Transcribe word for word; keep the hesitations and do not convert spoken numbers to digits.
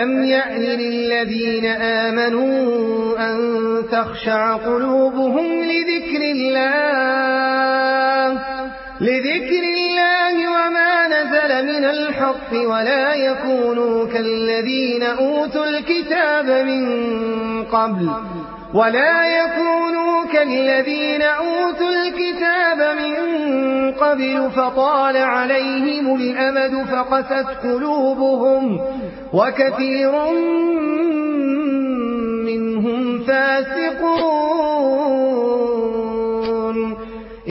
أَلَمْ يَأْنِ لِلَّذِينَ آمَنُوا أَن تَخْشَعَ قُلُوبُهُمْ لِذِكْرِ اللَّهِ لِذِكْرِ اللَّهِ وَمَا نَزَلَ مِنَ الْحَقِّ وَلَا يَكُونُوا كَالَّذِينَ أُوتُوا الْكِتَابَ مِن قَبْلُ وَلَا يَكُونُوا كَالَّذِينَ أُوتُوا الْكِتَابَ مِن قَبْلُ فَطَالَ عَلَيْهِمُ الْأَمَدُ فَقَسَتْ قُلُوبُهُمْ وَكَثِيرٌ مِّنْهُمْ فَاسِقُونَ